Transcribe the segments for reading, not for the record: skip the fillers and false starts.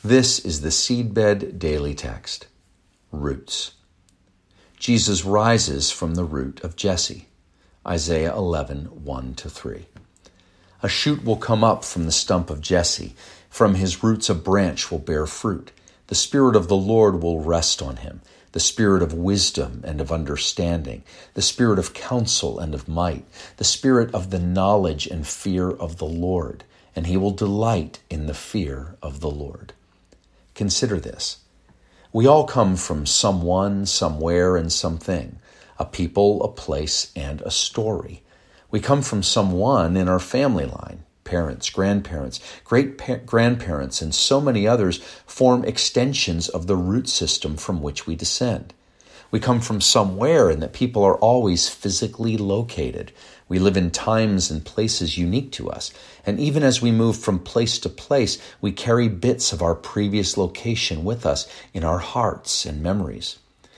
This is the Seedbed Daily Text. Roots. Jesus rises from the root of Jesse. Isaiah 11, 1-3. A shoot will come up from the stump of Jesse. From his roots a branch will bear fruit. The Spirit of the Lord will rest on him, the Spirit of wisdom and of understanding, the Spirit of counsel and of might, the Spirit of the knowledge and fear of the Lord, and he will delight in the fear of the Lord. Consider this. We all come from someone, somewhere, and something, a people, a place, and a story. We come from someone in our family line. Parents, grandparents, great-grandparents, and so many others form extensions of the root system from which we descend. We come from somewhere in that people are always physically located. We live in times and places unique to us, and even as we move from place to place, we carry bits of our previous location with us in our hearts and memories.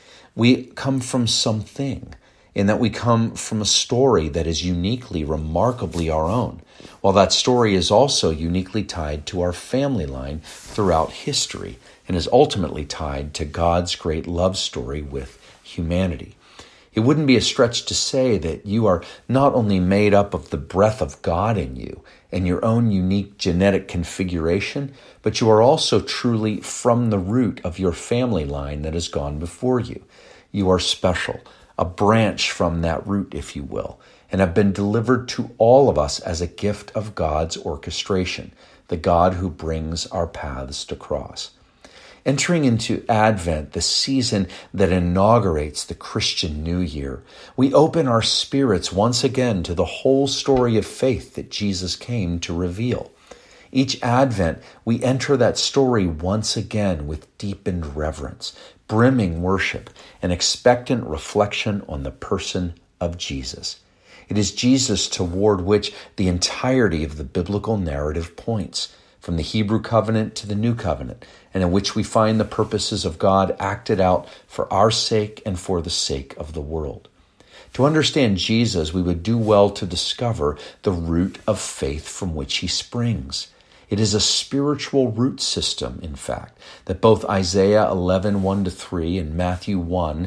We come from something, in that we come from a story that is uniquely, remarkably our own, while that story is also uniquely tied to our family line throughout history and is ultimately tied to God's great love story with humanity. It wouldn't be a stretch to say that you are not only made up of the breath of God in you and your own unique genetic configuration, but you are also truly from the root of your family line that has gone before you. You are special, a branch from that root, if you will, and have been delivered to all of us as a gift of God's orchestration, the God who brings our paths to cross. Entering into Advent, the season that inaugurates the Christian New Year, we open our spirits once again to the whole story of faith that Jesus came to reveal. Each Advent, we enter that story once again with deepened reverence, brimming worship, and expectant reflection on the person of Jesus. It is Jesus toward which the entirety of the biblical narrative points, from the Hebrew covenant to the New Covenant, and in which we find the purposes of God acted out for our sake and for the sake of the world. To understand Jesus, we would do well to discover the root of faith from which he springs. It is a spiritual root system, in fact, that both Isaiah 11, 1-3 and Matthew 1,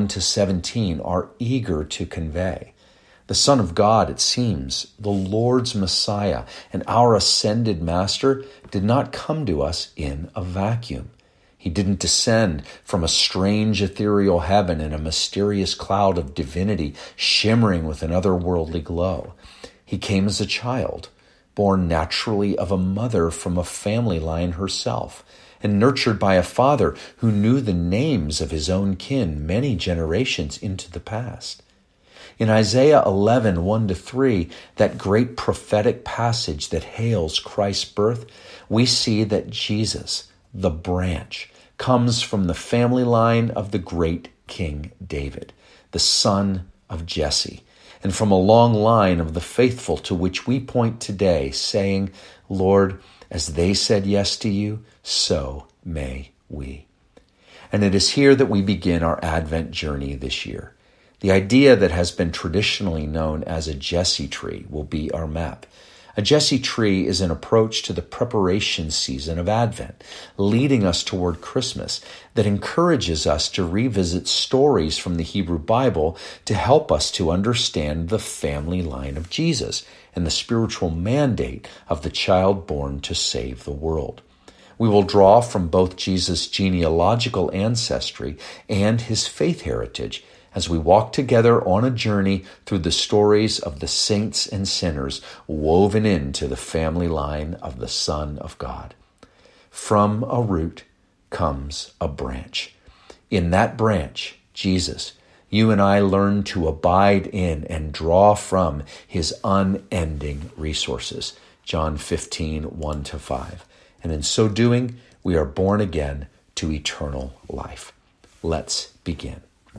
1-17 are eager to convey. The Son of God, it seems, the Lord's Messiah and our ascended Master, did not come to us in a vacuum. He didn't descend from a strange ethereal heaven in a mysterious cloud of divinity shimmering with an otherworldly glow. He came as a child, born naturally of a mother from a family line herself, and nurtured by a father who knew the names of his own kin many generations into the past. In Isaiah 11, 1-3, that great prophetic passage that hails Christ's birth, we see that Jesus, the branch, comes from the family line of the great King David, the son of Jesse, and from a long line of the faithful to which we point today, saying, Lord, as they said yes to you, so may we. And it is here that we begin our Advent journey this year. The idea that has been traditionally known as a Jesse tree will be our map. A Jesse tree is an approach to the preparation season of Advent, leading us toward Christmas, that encourages us to revisit stories from the Hebrew Bible to help us to understand the family line of Jesus and the spiritual mandate of the child born to save the world. We will draw from both Jesus' genealogical ancestry and his faith heritage as we walk together on a journey through the stories of the saints and sinners woven into the family line of the Son of God. From a root comes a branch. In that branch, Jesus, you and I learn to abide in and draw from his unending resources. John 15, 1-5. And in so doing, we are born again to eternal life. Let's begin.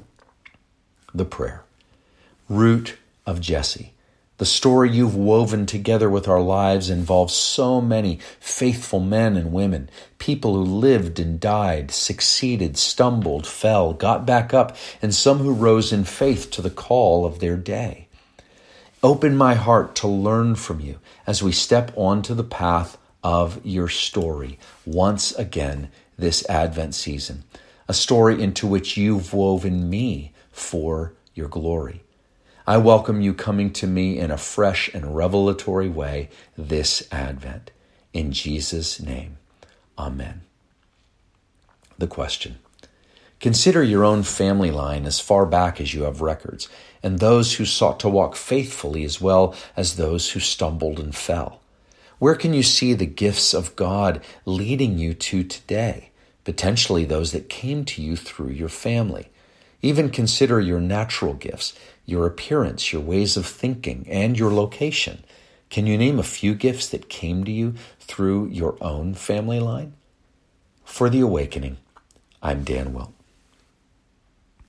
The prayer. Root of Jesse. The story you've woven together with our lives involves so many faithful men and women, people who lived and died, succeeded, stumbled, fell, got back up, and some who rose in faith to the call of their day. Open my heart to learn from you as we step onto the path of your story once again this Advent season, a story into which you've woven me for your glory. I welcome you coming to me in a fresh and revelatory way this Advent. In Jesus' name, amen. The question. Consider your own family line as far back as you have records, and those who sought to walk faithfully as well as those who stumbled and fell. Where can you see the gifts of God leading you to today? Potentially those that came to you through your family. Even consider your natural gifts, your appearance, your ways of thinking, and your location. Can you name a few gifts that came to you through your own family line? For The Awakening, I'm Dan Wilt.